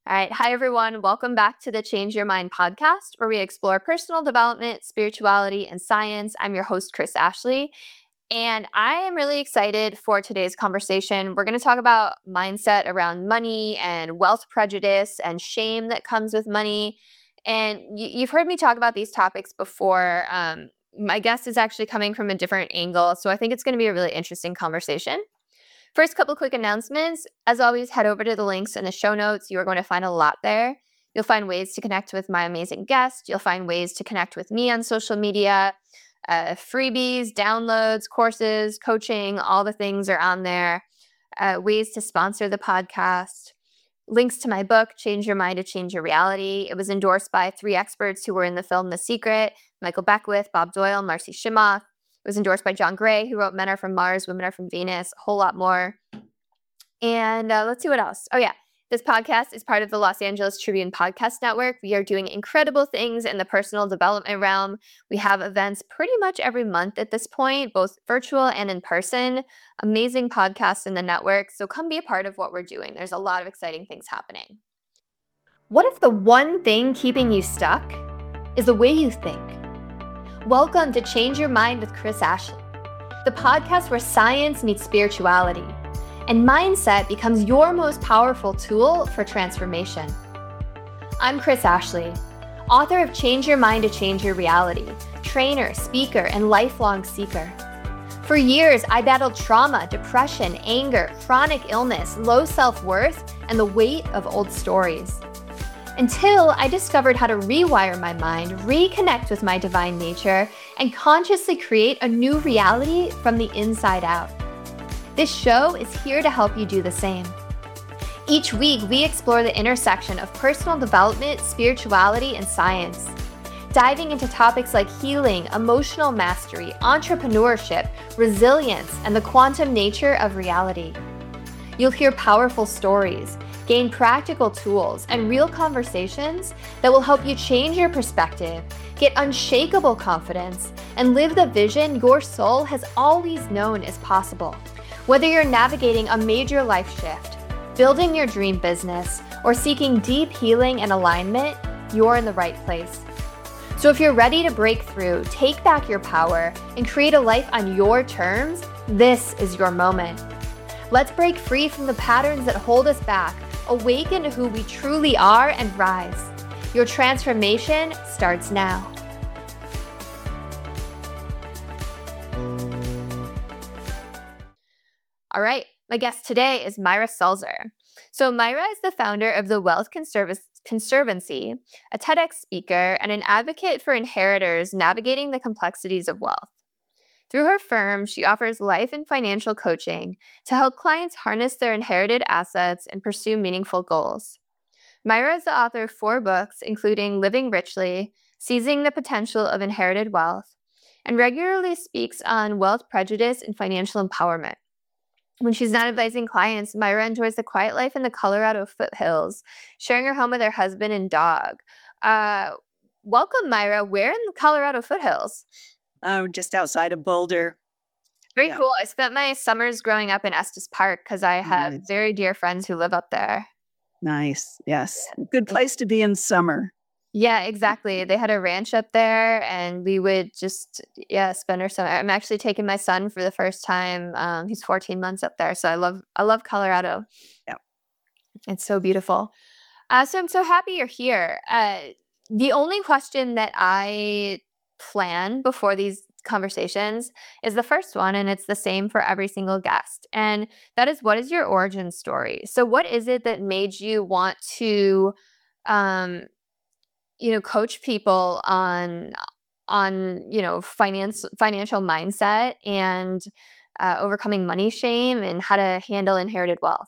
All right. Hi, everyone. Welcome back to the Change Your Mind podcast, where we explore personal development, spirituality, and science. I'm your host, Chris Ashley, and I am really excited for today's conversation. We're going to talk about mindset around money and wealth prejudice and shame that comes with money. And you've heard me talk about these topics before. My guest is actually coming from a different angle, so I think it's going to be a really interesting conversation. First, couple quick announcements. As always, head over to the links in the show notes. You are going to find a lot there. You'll find ways to connect with my amazing guest. You'll find ways to connect with me on social media, freebies, downloads, courses, coaching, all the things are on there. Ways to sponsor the podcast. Links to my book, Change Your Mind to Change Your Reality. It was endorsed by 3 experts who were in the film The Secret: Michael Beckwith, Bob Doyle, Marcy Shimoff. It was endorsed by John Gray, who wrote Men Are From Mars, Women Are From Venus, a whole lot more. And let's see what else. Oh, yeah. This podcast is part of the Los Angeles Tribune Podcast Network. We are doing incredible things in the personal development realm. We have events pretty much every month at this point, both virtual and in person. Amazing podcasts in the network. So come be a part of what we're doing. There's a lot of exciting things happening. What if the one thing keeping you stuck is the way you think? Welcome to Change Your Mind with Chris Ashley, the podcast where science meets spirituality and mindset becomes your most powerful tool for transformation. I'm Chris Ashley, author of Change Your Mind to Change Your Reality, trainer, speaker, and lifelong seeker. For years, I battled trauma, depression, anger, chronic illness, low self-worth, and the weight of old stories. Until I discovered how to rewire my mind, reconnect with my divine nature, and consciously create a new reality from the inside out. This show is here to help you do the same. Each week, we explore the intersection of personal development, spirituality, and science, diving into topics like healing, emotional mastery, entrepreneurship, resilience, and the quantum nature of reality. You'll hear powerful stories, gain practical tools, and real conversations that will help you change your perspective, get unshakable confidence, and live the vision your soul has always known is possible. Whether you're navigating a major life shift, building your dream business, or seeking deep healing and alignment, you're in the right place. So if you're ready to break through, take back your power, and create a life on your terms, this is your moment. Let's break free from the patterns that hold us back, awaken to who we truly are, and rise. Your transformation starts now. All right, my guest today is Myra Sulzer. So Myra is the founder of the Wealth Conservancy, a TEDx speaker, and an advocate for inheritors navigating the complexities of wealth. Through her firm, she offers life and financial coaching to help clients harness their inherited assets and pursue meaningful goals. Myra is the author of 4 books, including Living Richly, Seizing the Potential of Inherited Wealth, and regularly speaks on wealth prejudice and financial empowerment. When she's not advising clients, Myra enjoys the quiet life in the Colorado foothills, sharing her home with her husband and dog. Welcome, Myra. Where in the Colorado foothills? Just outside of Boulder. Very cool. I spent my summers growing up in Estes Park because I have very dear friends who live up there. Nice. Yes. Good place to be in summer. Yeah, exactly. They had a ranch up there and we would just, spend our summer. I'm actually taking my son for the first time. He's 14 months up there. So I love Colorado. Yeah. It's so beautiful. So I'm so happy you're here. The only question that I plan before these conversations is the first one, and it's the same for every single guest. And that is, what is your origin story? So what is it that made you want to, coach people on financial mindset and overcoming money shame and how to handle inherited wealth?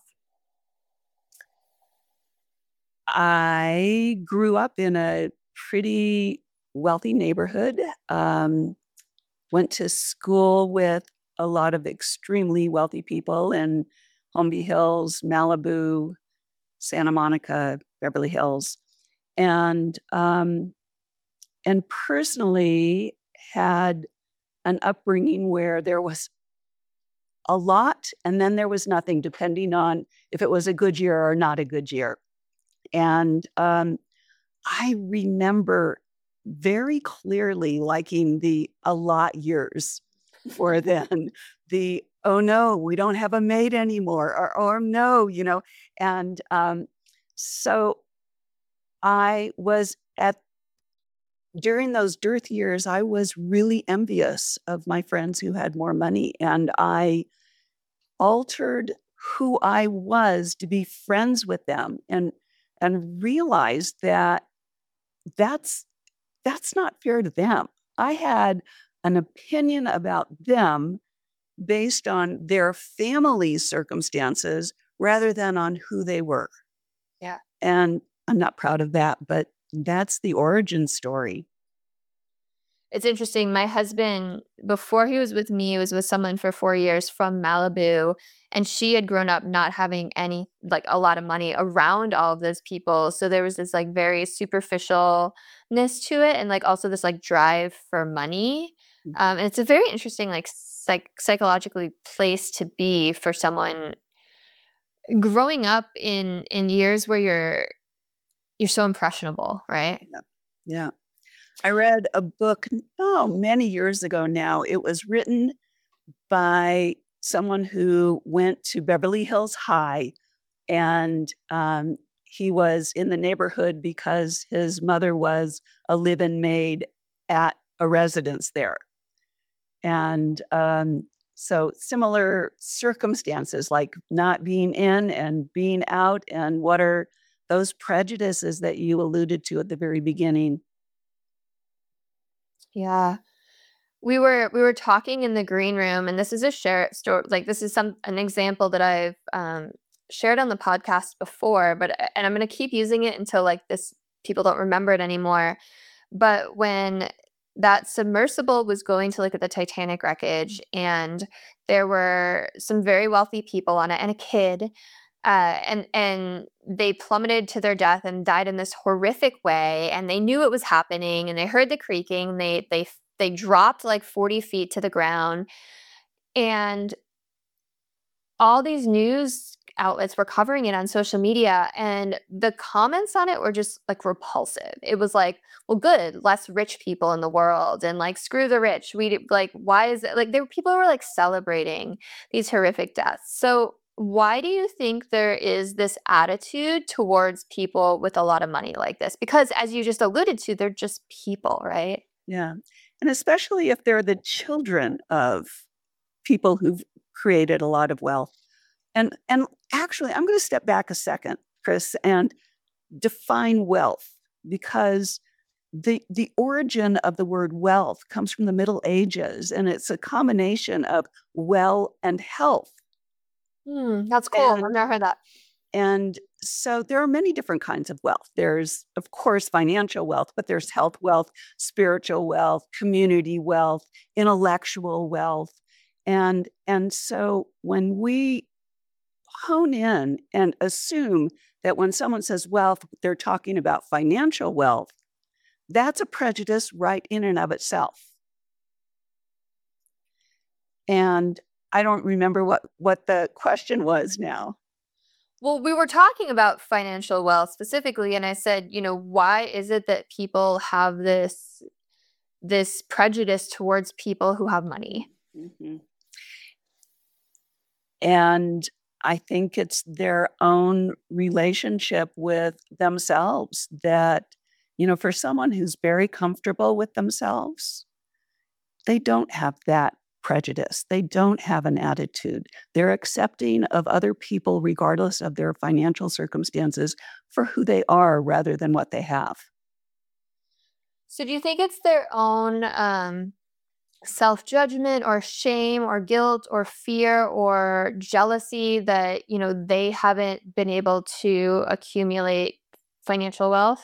I grew up in a pretty wealthy neighborhood. Went to school with a lot of extremely wealthy people in Holmby Hills, Malibu, Santa Monica, Beverly Hills, and personally had an upbringing where there was a lot and then there was nothing, depending on if it was a good year or not a good year. And I remember very clearly liking the a lot years or then the, oh no, we don't have a maid anymore, or no, And so I was during those dearth years, I was really envious of my friends who had more money. And I altered who I was to be friends with them and realized that that's that's not fair to them. I had an opinion about them based on their family circumstances rather than on who they were. Yeah. And I'm not proud of that, but that's the origin story. It's interesting. My husband, before he was with me, was with someone for 4 years from Malibu, and she had grown up not having like, a lot of money around all of those people. So there was this, like, very superficialness to it and, like, also this, like, drive for money. And it's a very interesting, like, psychologically place to be for someone growing up in years where you're so impressionable, right? Yeah. Yeah. I read a book, many years ago now. It was written by someone who went to Beverly Hills High, and he was in the neighborhood because his mother was a live-in maid at a residence there. And so similar circumstances, like not being in and being out, and what are those prejudices that you alluded to at the very beginning? Yeah. We were talking in the green room, and this is a share story. Like, this is an example that I've shared on the podcast before, but and I'm gonna keep using it until, like, this people don't remember it anymore. But when that submersible was going to look at the Titanic wreckage, and there were some very wealthy people on it and a kid, and they plummeted to their death and died in this horrific way, and they knew it was happening, and they heard the creaking. They dropped like 40 feet to the ground, and all these news outlets were covering it on social media, and the comments on it were just, like, repulsive. It was like, "Well, good, less rich people in the world," and, like, "Screw the rich. Like, why is it," like, there were people who were, like, celebrating these horrific deaths. So, why do you think there is this attitude towards people with a lot of money like this? Because as you just alluded to, they're just people, right? Yeah. And especially if they're the children of people who've created a lot of wealth. And actually, I'm going to step back a second, Chris, and define wealth, because the origin of the word wealth comes from the Middle Ages, and it's a combination of well and health. That's cool. I've And never heard that. and so there are many different kinds of wealth. There's, of course, financial wealth, but there's health wealth, spiritual wealth, community wealth, intellectual wealth. And so when we hone in and assume that when someone says wealth, they're talking about financial wealth, that's a prejudice right in and of itself. And I don't remember what the question was now. Well, we were talking about financial wealth specifically, and I said, why is it that people have this prejudice towards people who have money? Mm-hmm. And I think it's their own relationship with themselves that, for someone who's very comfortable with themselves, they don't have that prejudice. They don't have an attitude. They're accepting of other people, regardless of their financial circumstances, for who they are rather than what they have. So do you think it's their own self-judgment or shame or guilt or fear or jealousy that, they haven't been able to accumulate financial wealth?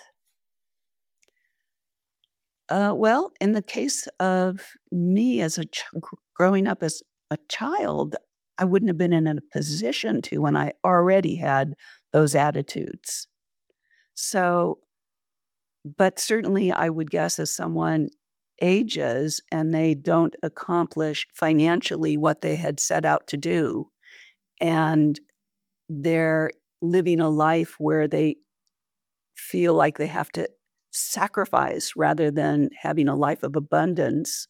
Well, in the case of me as growing up as a child, I wouldn't have been in a position to when I already had those attitudes. So, but certainly I would guess as someone ages and they don't accomplish financially what they had set out to do, and they're living a life where they feel like they have to sacrifice rather than having a life of abundance,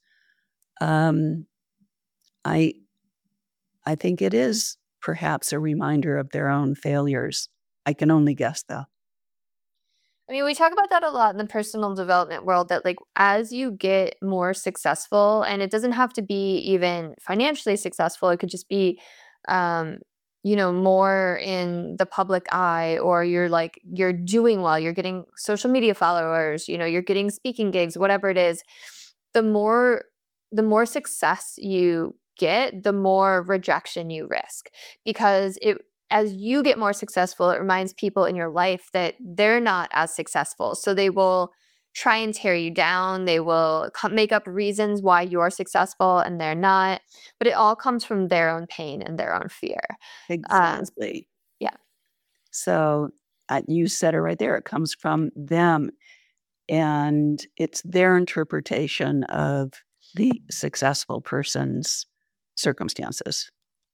I I think it is perhaps a reminder of their own failures. I can only guess, though. I mean, we talk about that a lot in the personal development world that, like, as you get more successful, and it doesn't have to be even financially successful, it could just be, um, more in the public eye, or you're doing well, you're getting social media followers, you're getting speaking gigs, whatever it is. The more, the more success you get, the more rejection you risk because as you get more successful, it reminds people in your life that they're not as successful. So they will try and tear you down. They will make up reasons why you're successful and they're not. But it all comes from their own pain and their own fear. Um, Exactly. yeah. So you said it right there. It comes from them, and it's their interpretation of the successful person's circumstances.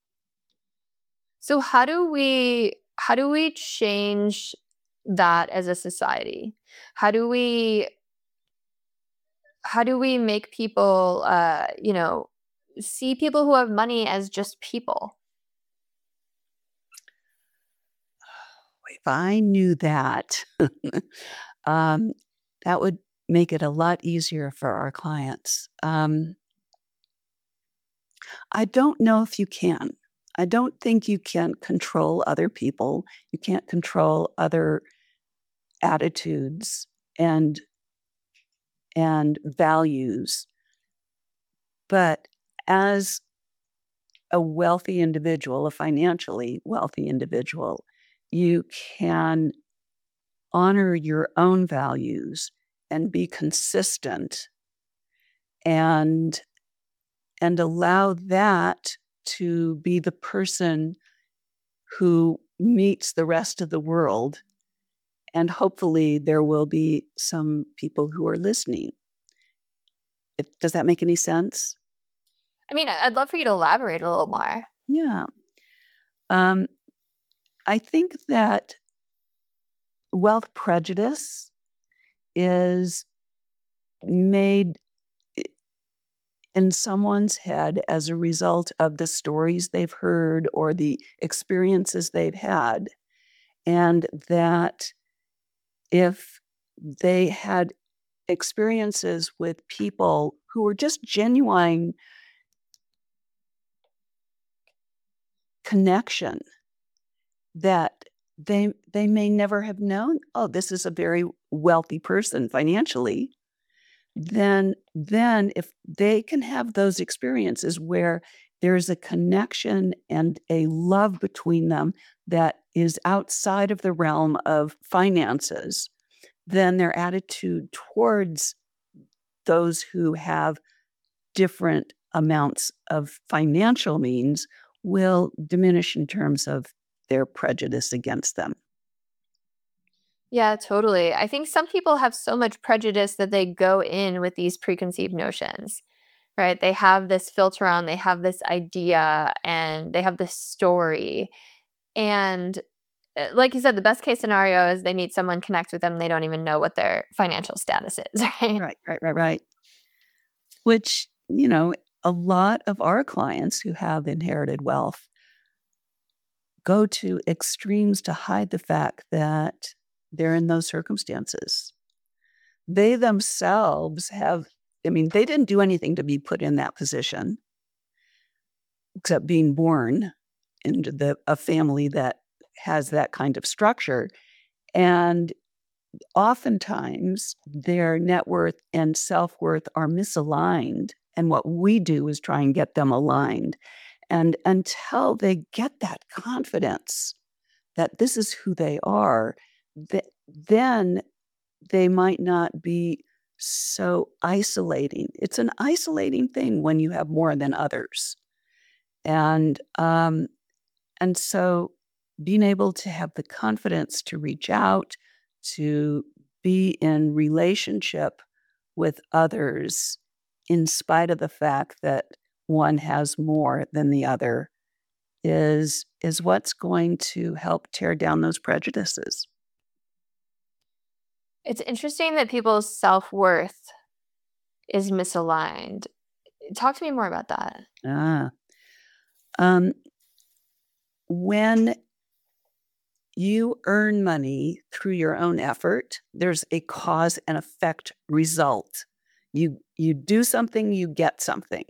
So how do we change that as a society? How do we how do we make people see people who have money as just people? If I knew that, um, that would make it a lot easier for our clients. I don't know if you can. I don't think you can control other people. You can't control other attitudes and values. But as a wealthy individual, a financially wealthy individual, you can honor your own values and be consistent and allow that to be the person who meets the rest of the world. And hopefully there will be some people who are listening. Does that make any sense? I mean, I'd love for you to elaborate a little more. Yeah. Um, I think that wealth prejudice is made in someone's head as a result of the stories they've heard or the experiences they've had. And that if they had experiences with people who were just genuine connection, that they may never have known, oh, this is a very wealthy person financially. Then if they can have those experiences where there's a connection and a love between them that is outside of the realm of finances, then their attitude towards those who have different amounts of financial means will diminish in terms of their prejudice against them. Yeah, totally. I think some people have so much prejudice that they go in with these preconceived notions, right? They have this filter on, they have this idea, and they have this story. And like you said, the best case scenario is they meet someone, connect with them, they don't even know what their financial status is, right? Right. Which, a lot of our clients who have inherited wealth go to extremes to hide the fact that they're in those circumstances. They themselves they didn't do anything to be put in that position except being born into a family that has that kind of structure. And oftentimes their net worth and self-worth are misaligned. And what we do is try and get them aligned. And until they get that confidence that this is who they are, then they might not be so isolating. It's an isolating thing when you have more than others. And so being able to have the confidence to reach out, to be in relationship with others in spite of the fact that one has more than the other is what's going to help tear down those prejudices. It's interesting that people's self-worth is misaligned. Talk to me more about that. Ah. Um, when you earn money through your own effort, there's a cause and effect result. You do something, you get something.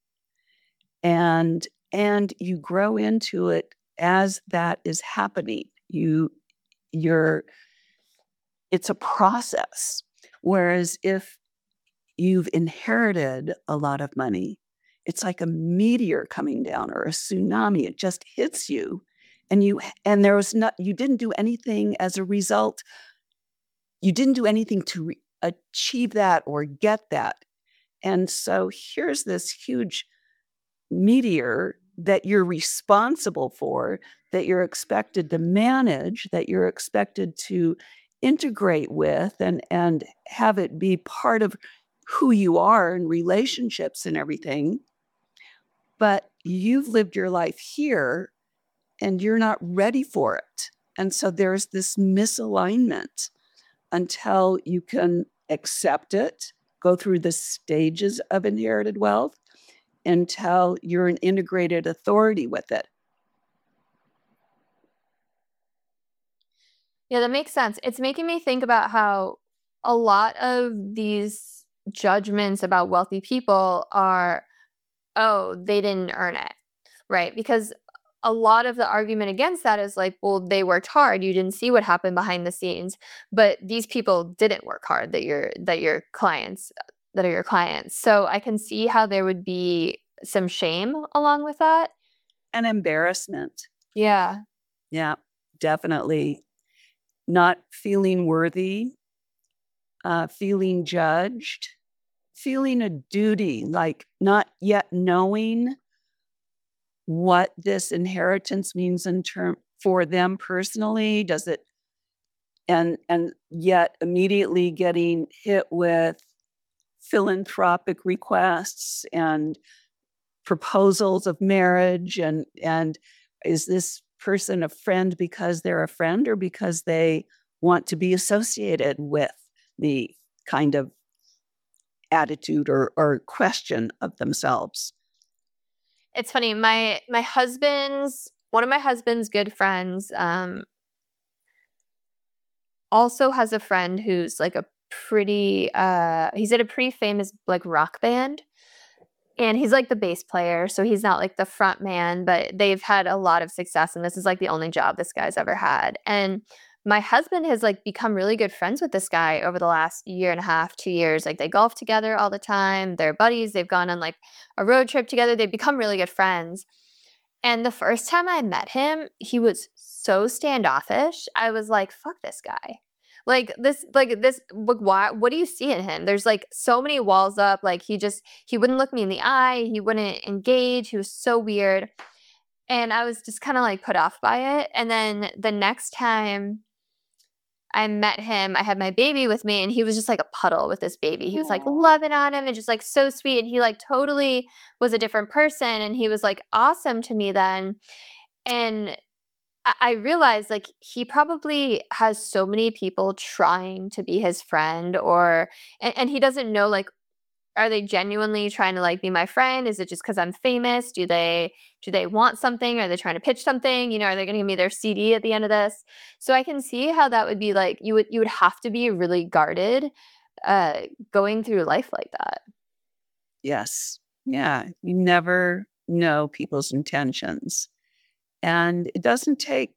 And you grow into it as that is happening. You're it's a process. Whereas if you've inherited a lot of money, it's like a meteor coming down or a tsunami. It just hits you. And there was not, you didn't do anything as a result. You didn't do anything to achieve that or get that. And so here's this huge meteor that you're responsible for, that you're expected to manage, that you're expected to integrate with and have it be part of who you are in relationships and everything. But you've lived your life here and you're not ready for it. And so there's this misalignment until you can accept it, go through the stages of inherited wealth until you're an integrated authority with it. Yeah, that makes sense. It's making me think about how a lot of these judgments about wealthy people are, oh, they didn't earn it, right? Because a lot of the argument against that is like, well, they worked hard. You didn't see what happened behind the scenes, but these people didn't work hard that your clients that are your clients. So I can see how there would be some shame along with that. And embarrassment. Yeah. Yeah, definitely. Not feeling worthy, feeling judged, feeling a duty, like not yet knowing what this inheritance means in term for them personally. Does it and yet immediately getting hit with philanthropic requests and proposals of marriage and is this person a friend because they're a friend or because they want to be associated with the kind of attitude or question of themselves. It's funny. My husband's one of my husband's good friends also has a friend who's like a pretty he's at a pretty famous like rock band. And he's like the bass player, so he's not like the front man, but they've had a lot of success, and this is like the only job this guy's ever had. And my husband has like become really good friends with this guy over the last year and a half, 2 years. Like they golf together all the time. They're buddies. They've gone on like a road trip together. They've become really good friends. And the first time I met him, he was so standoffish. I was like, fuck this guy. Like, why, what do you see in him? There's like so many walls up. Like he wouldn't look me in the eye. He wouldn't engage. He was so weird. And I was just kind of like put off by it. And then the next time I met him, I had my baby with me and he was just like a puddle with this baby. He was like loving on him and just like so sweet. And he like totally was a different person. And he was like awesome to me then. And I realized like he probably has so many people trying to be his friend or and he doesn't know like are they genuinely trying to like be my friend? Is it just because I'm famous? Do they want something? Are they trying to pitch something? Are they going to give me their CD at the end of this? So I can see how that would be like you would have to be really guarded uh going through life like that. Yes. Yeah. You never know people's intentions. And it doesn't take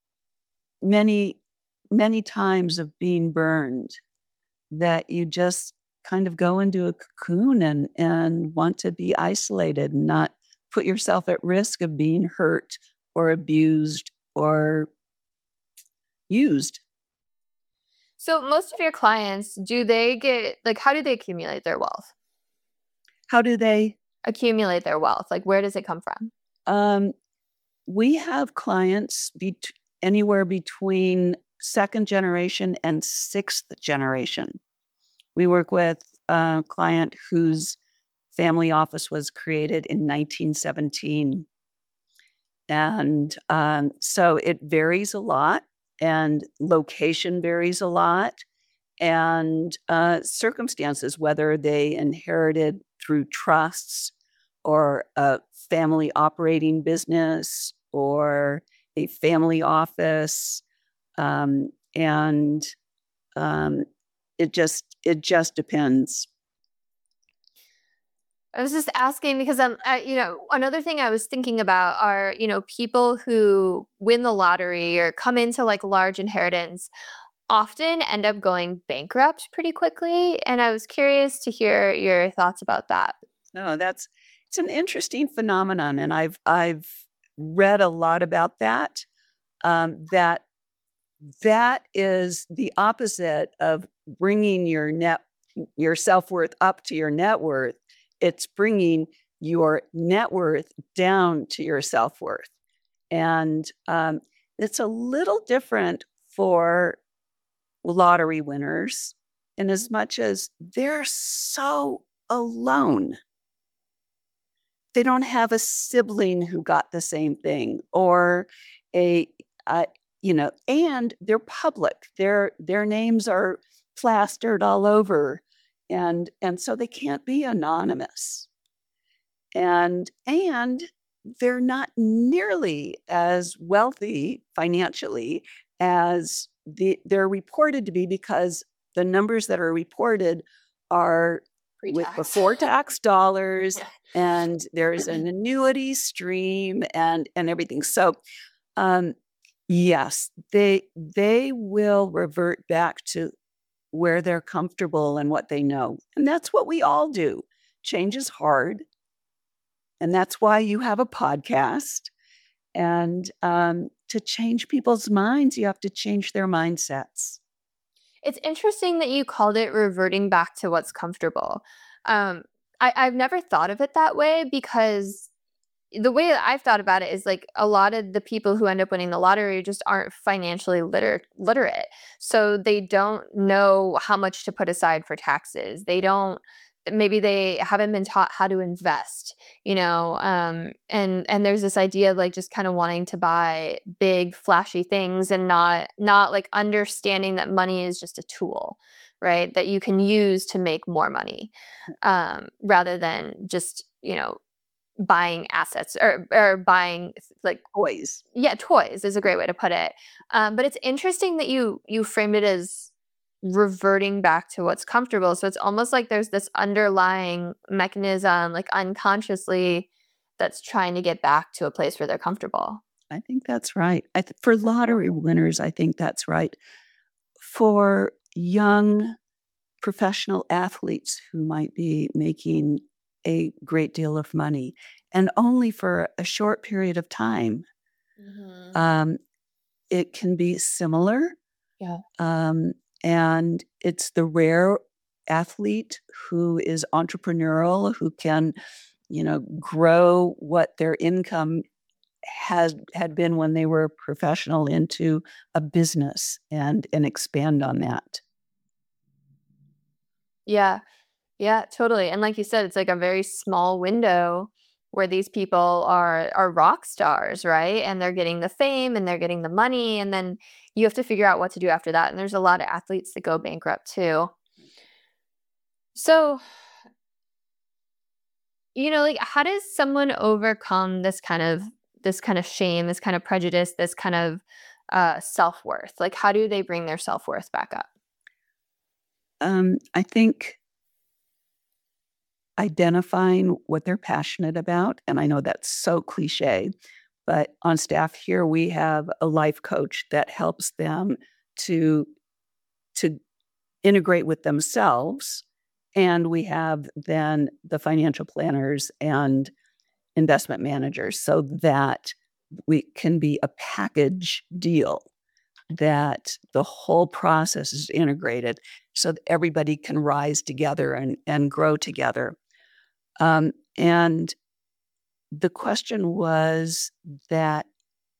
many, many times of being burned that you just kind of go into a cocoon and want to be isolated and not put yourself at risk of being hurt or abused or used. So most of your clients, do they get like how do they accumulate their wealth? How do they? Accumulate their wealth? Like where does it come from? Um, we have clients anywhere between second generation and sixth generation. We work with a client whose family office was created in 1917. And so it varies a lot, and location varies a lot. and circumstances, whether they inherited through trusts or a family operating business or a family office. And it just depends. I was just asking because another thing I was thinking about are, people who win the lottery or come into like large inheritance often end up going bankrupt pretty quickly. And I was curious to hear your thoughts about that. No, it's an interesting phenomenon, and I've read a lot about that. That is the opposite of bringing your self-worth up to your net worth. It's bringing your net worth down to your self-worth. And it's a little different for lottery winners in as much as they're so alone. They don't have a sibling who got the same thing, or a and they're public. Their names are plastered all over, and so they can't be anonymous. And they're not nearly as wealthy financially as they're reported to be, because the numbers that are reported are with before tax dollars, yeah. And there's an annuity stream and everything. So yes, they will revert back to where they're comfortable and what they know. And that's what we all do. Change is hard. And that's why you have a podcast. And to change people's minds, you have to change their mindsets. It's interesting that you called it reverting back to what's comfortable. I've never thought of it that way, because the way that I've thought about it is like a lot of the people who end up winning the lottery just aren't financially literate. So they don't know how much to put aside for taxes. Maybe they haven't been taught how to invest, and there's this idea of like just kind of wanting to buy big flashy things and not like understanding that money is just a tool, right? That you can use to make more money, rather than just, buying assets or buying like toys. Yeah, toys is a great way to put it. But it's interesting that you framed it as reverting back to what's comfortable. So it's almost like there's this underlying mechanism, like unconsciously, that's trying to get back to a place where they're comfortable. I think that's right. For lottery winners, I think that's right. For young professional athletes who might be making a great deal of money and only for a short period of time, it can be similar. Yeah. And it's the rare athlete who is entrepreneurial, who can, grow what their income had been when they were professional into a business and expand on that. Yeah. Yeah, totally. And like you said, it's like a very small window where these people are rock stars, right? And they're getting the fame and they're getting the money, and then you have to figure out what to do after that. And there's a lot of athletes that go bankrupt too. So, like how does someone overcome this kind of shame, this kind of prejudice, this kind of self-worth? Like how do they bring their self-worth back up? I think identifying what they're passionate about. And I know that's so cliche, but on staff here, we have a life coach that helps them to integrate with themselves. And we have then the financial planners and investment managers, so that we can be a package deal, that the whole process is integrated so that everybody can rise together and grow together. And the question was that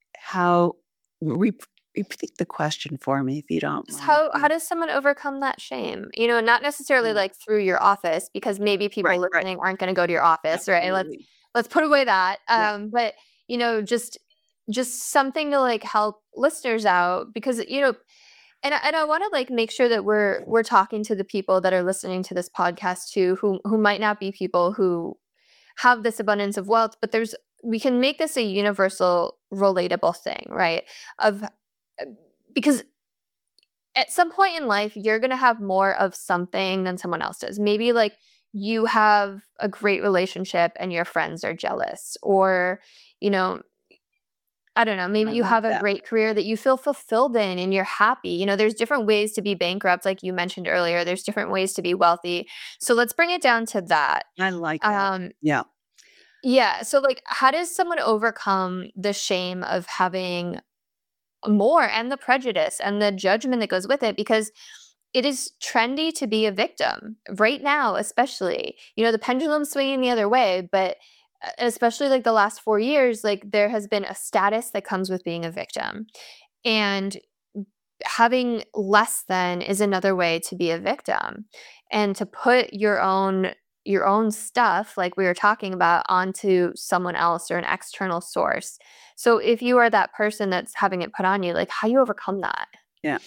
repeat the question for me if you don't mind. How does someone overcome that shame? Not necessarily like through your office, because maybe people listening aren't going to go to your office, right? Let's put away that. But just something to like help listeners out, because And I want to like make sure that we're talking to the people that are listening to this podcast too, who might not be people who have this abundance of wealth, but we can make this a universal relatable thing, right? Of because at some point in life you're going to have more of something than someone else does. Maybe like you have a great relationship and your friends are jealous, or you know, I don't know, maybe I you love have a that. great career that you feel fulfilled in and you're happy. There's different ways to be bankrupt, like you mentioned earlier. There's different ways to be wealthy. So let's bring it down to that. I like that. Um, Yeah. yeah. So, like, how does someone overcome the shame of having more and the prejudice and the judgment that goes with it? Because it is trendy to be a victim right now, especially. The pendulum's swinging the other way, but especially like the last 4 years, like there has been a status that comes with being a victim. And having less than is another way to be a victim, and to put your own stuff, like we were talking about, onto someone else or an external source. So if you are that person that's having it put on you, like how you overcome that. Yeah.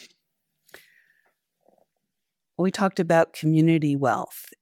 We talked about community wealth,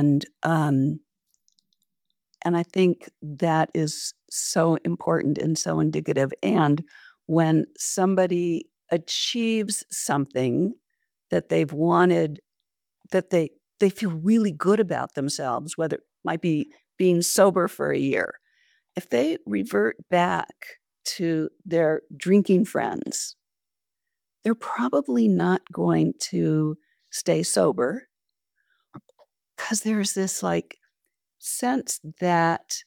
and I think that is so important and so indicative. And when somebody achieves something that they've wanted, that they feel really good about themselves, whether it might be being sober for a year, if they revert back to their drinking friends, they're probably not going to stay sober, because there's this like sense that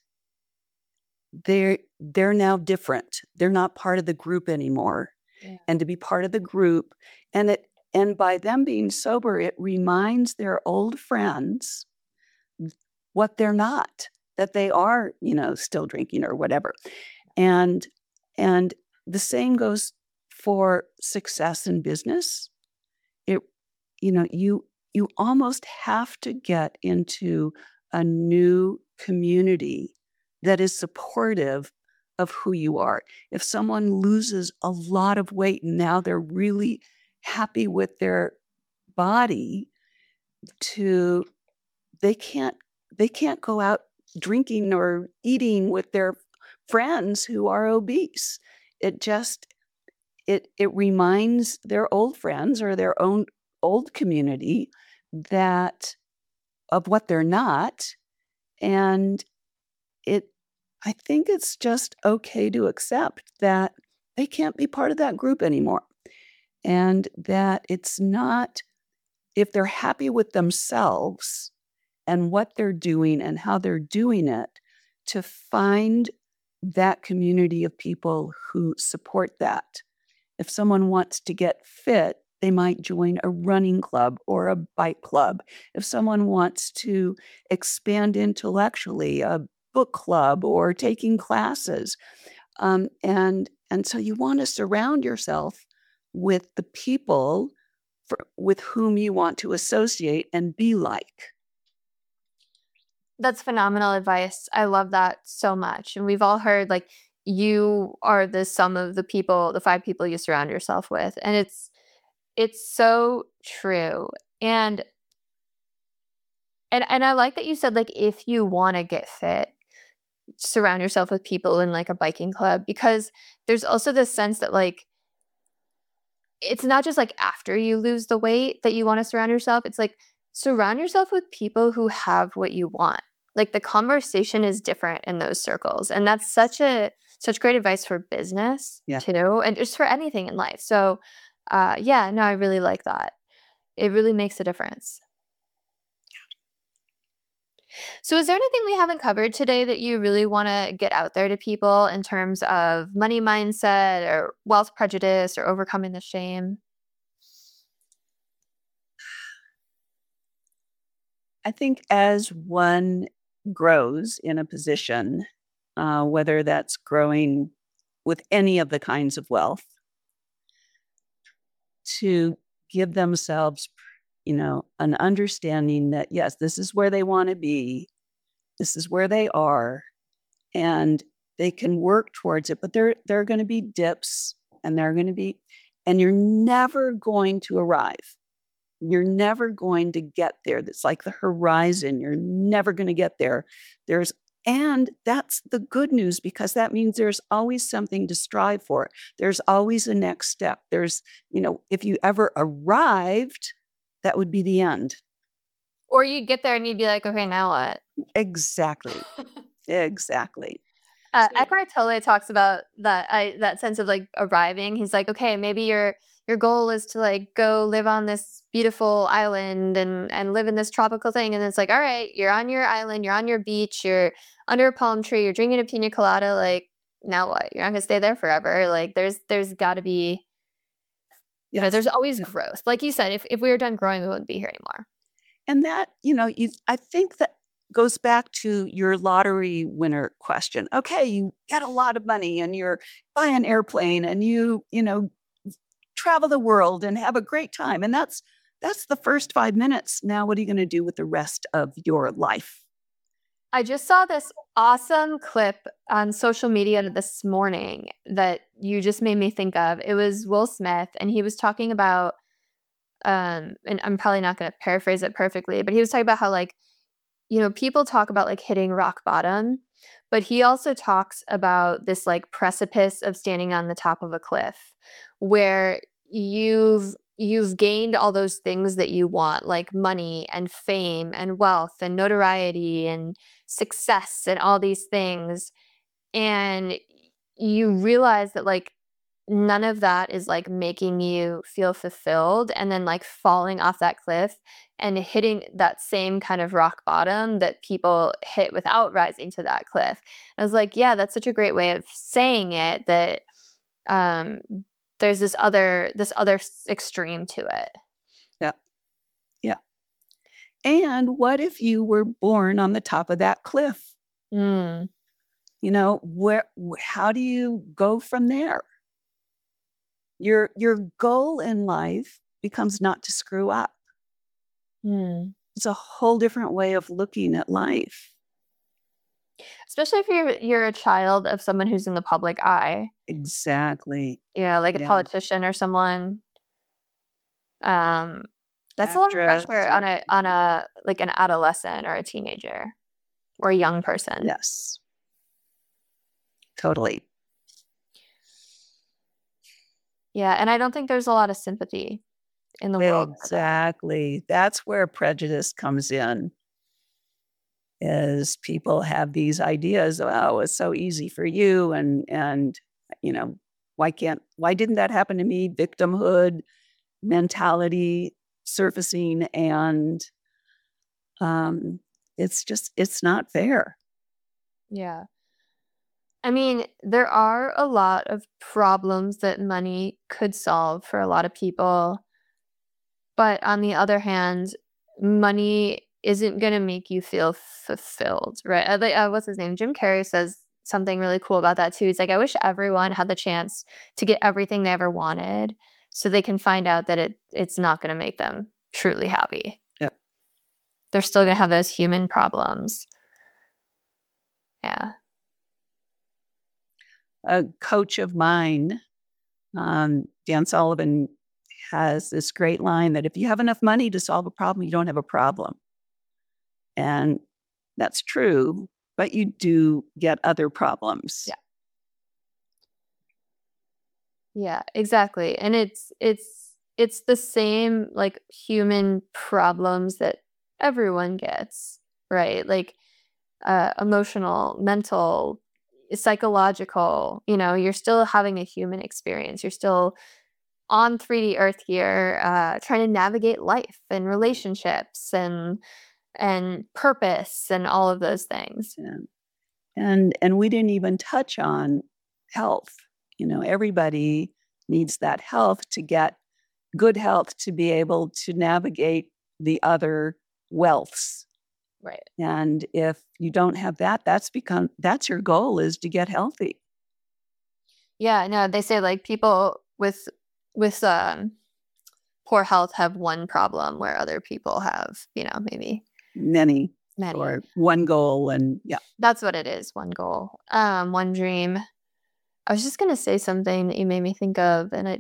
they're now different. They're not part of the group anymore. Yeah. And to be part of the group, and by them being sober, it reminds their old friends what they're not, that they are, still drinking or whatever. And and the same goes for success in business. It you almost have to get into a new community that is supportive of who you are. If someone loses a lot of weight and now they're really happy with their body, to they can't they can't go out drinking or eating with their friends who are obese. It just it reminds their old friends or their own old community that of what they're not. And it I think it's just okay to accept that they can't be part of that group anymore. And that it's not, if they're happy with themselves and what they're doing and how they're doing it, to find that community of people who support that. If someone wants to get fit, they might join a running club or a bike club. If someone wants to expand intellectually, a book club or taking classes. And so you want to surround yourself with the people with whom you want to associate and be like. That's phenomenal advice. I love that so much. And we've all heard like you are the sum of the 5 people you surround yourself with. And it's so true. And I like that you said, like, if you want to get fit, surround yourself with people in like a biking club, because there's also this sense that like it's not just like after you lose the weight that you want to surround yourself. It's like surround yourself with people who have what you want. Like the conversation is different in those circles. And that's such great advice for business Yeah. too, and just for anything in life. So yeah, no, I really like that. It really makes a difference. So is there anything we haven't covered today that you really want to get out there to people in terms of money mindset or wealth prejudice or overcoming the shame? I think as one grows in a position, whether that's growing with any of the kinds of wealth, to give themselves, an understanding that, yes, this is where they want to be, this is where they are, and they can work towards it. But there are going to be dips, and there are going to be, and you're never going to arrive. You're never going to get there. That's like the horizon. You're never going to get there. And that's the good news, because that means there's always something to strive for. There's always a next step. If you ever arrived, that would be the end. Or you'd get there and you'd be like, okay, now what? Exactly. Exactly. Eckhart Tolle talks about that sense of like arriving. He's like, okay, maybe your goal is to like go live on this beautiful island and live in this tropical thing. And it's like, all right, you're on your island, you're on your beach, you're under a palm tree, you're drinking a pina colada. Like, now what? You're not gonna stay there forever. Like, there's got to be, there's always growth. Like you said, if we were done growing, we wouldn't be here anymore. And that, I think that goes back to your lottery winner question. Okay, you get a lot of money and you're buy an airplane and you travel the world and have a great time. And that's the first 5 minutes. Now, what are you going to do with the rest of your life? I just saw this awesome clip on social media this morning that you just made me think of. It was Will Smith, and he was talking about, and I'm probably not going to paraphrase it perfectly, but he was talking about how, like, people talk about like hitting rock bottom, but he also talks about this like precipice of standing on the top of a cliff where you've gained all those things that you want, like money and fame and wealth and notoriety and success and all these things. And you realize that like none of that is like making you feel fulfilled, and then like falling off that cliff and hitting that same kind of rock bottom that people hit without rising to that cliff. I was like, yeah, that's such a great way of saying it, that um there's this other extreme to it. Yeah. Yeah. And what if you were born on the top of that cliff? Mm. How do you go from there? Your goal in life becomes not to screw up. It's a whole different way of looking at life. Especially if you're a child of someone who's in the public eye. Exactly. Yeah, like a politician or someone. That's a lot of pressure on a like an adolescent or a teenager or a young person. Yes. Totally. Yeah, and I don't think there's a lot of sympathy in the world. Exactly. That's where prejudice comes in. Is people have these ideas, oh, it's so easy for you, and why didn't that happen to me? Victimhood mentality surfacing, and it's not fair. Yeah. I mean, there are a lot of problems that money could solve for a lot of people. But on the other hand, money isn't going to make you feel fulfilled, right? What's his name? Jim Carrey says something really cool about that too. He's like, I wish everyone had the chance to get everything they ever wanted so they can find out that it's not going to make them truly happy. Yep. They're still going to have those human problems. Yeah. A coach of mine, Dan Sullivan, has this great line that if you have enough money to solve a problem, you don't have a problem. And that's true, but you do get other problems. Yeah. Yeah, exactly. And it's the same like human problems that everyone gets, right? Like emotional, mental, psychological, you're still having a human experience. You're still on 3D Earth here, trying to navigate life and relationships and purpose and all of those things. And we didn't even touch on health. Everybody needs that health to get good health to be able to navigate the other wealths. Right. And if you don't have that, that's your goal, is to get healthy. Yeah, no, they say like people with poor health have one problem where other people have, maybe many. Or one goal, and yeah. That's what it is, one goal, one dream. I was just gonna say something that you made me think of, and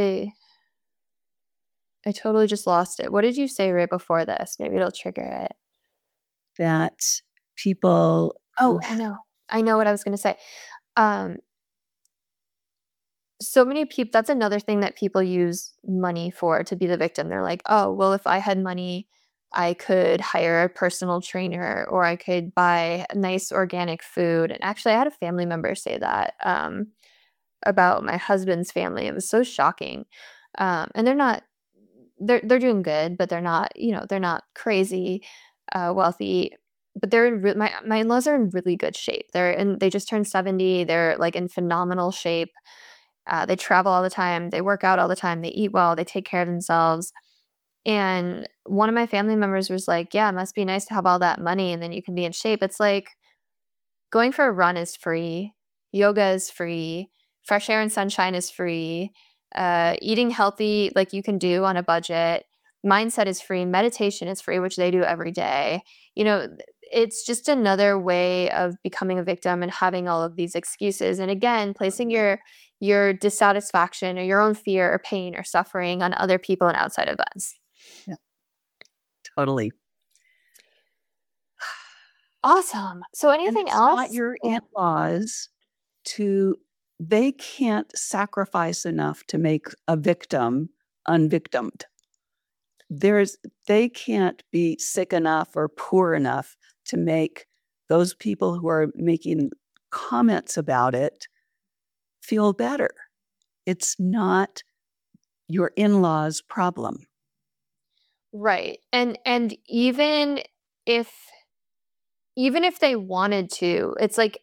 I totally just lost it. What did you say right before this? Maybe it'll trigger it. That people Oh, who I know. I know what I was gonna say. Um, so many people, that's another thing that people use money for, to be the victim. They're like, "Oh, well, if I had money, I could hire a personal trainer or I could buy nice organic food." And actually, I had a family member say that about my husband's family. It was so shocking. And they're doing good, but they're not, they're not crazy wealthy. But they're in my in-laws are in really good shape. They just turned 70. They're like in phenomenal shape. They travel all the time. They work out all the time. They eat well. They take care of themselves. And one of my family members was like, "Yeah, it must be nice to have all that money and then you can be in shape." It's like going for a run is free, yoga is free, fresh air and sunshine is free, eating healthy like you can do on a budget, mindset is free, meditation is free, which they do every day. It's just another way of becoming a victim and having all of these excuses. And again, placing your dissatisfaction or your own fear or pain or suffering on other people and outside events. yeah, totally. Awesome. So And anything it's not else? your Yeah. in-laws they can't sacrifice enough to make a victim unvictimed. They can't be sick enough or poor enough to make those people who are making comments about it feel better. It's not your in-laws' problem. Right. And if even if they wanted to, it's like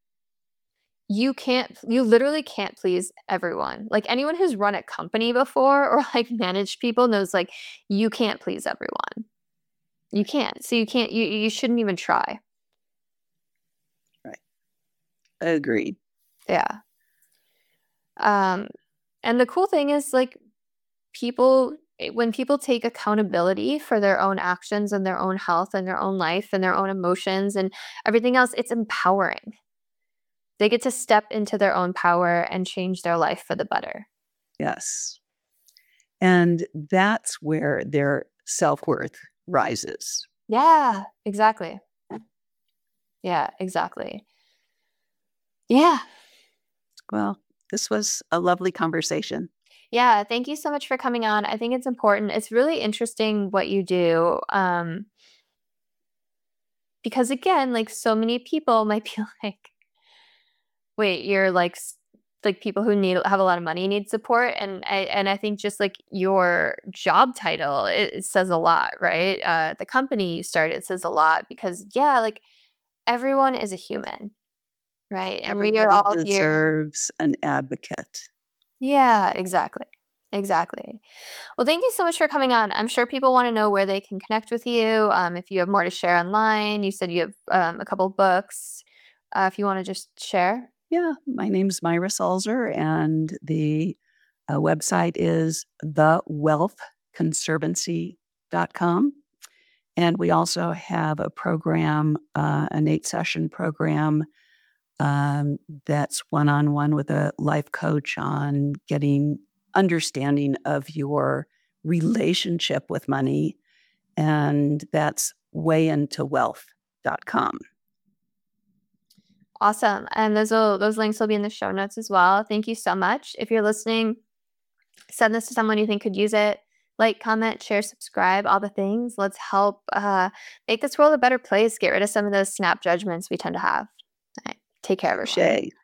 you literally can't please everyone. Like anyone who's run a company before or like managed people knows like you can't please everyone. You can't. So you shouldn't even try. Right. Agreed. Yeah. Um and the cool thing is like when people take accountability for their own actions and their own health and their own life and their own emotions and everything else, it's empowering. They get to step into their own power and change their life for the better. Yes. And that's where their self-worth rises. Yeah, exactly. Yeah, exactly. Yeah. Well, this was a lovely conversation. Yeah, thank you so much for coming on. I think it's important. It's really interesting what you do. Because again, like so many people might be like, wait, you're like people who have a lot of money need support, and I think just like your job title, it says a lot, right? The company you started says a lot because yeah, like everyone is a human, right? And we are Everybody all here. deserves an advocate. Yeah, exactly. Exactly. Well, thank you so much for coming on. I'm sure people want to know where they can connect with you. If you have more to share online, you said you have a couple books. If you want to just share. Yeah, my name's Myra Salzer, and the website is thewealthconservancy.com. And we also have a program, an 8-session program that's one-on-one with a life coach on getting understanding of your relationship with money. And that's wayintowealth.com. Awesome. And those links will be in the show notes as well. Thank you so much. If you're listening, send this to someone you think could use it. Like, comment, share, subscribe, all the things. Let's help make this world a better place. Get rid of some of those snap judgments we tend to have. All right. Take care, everyone. Touche.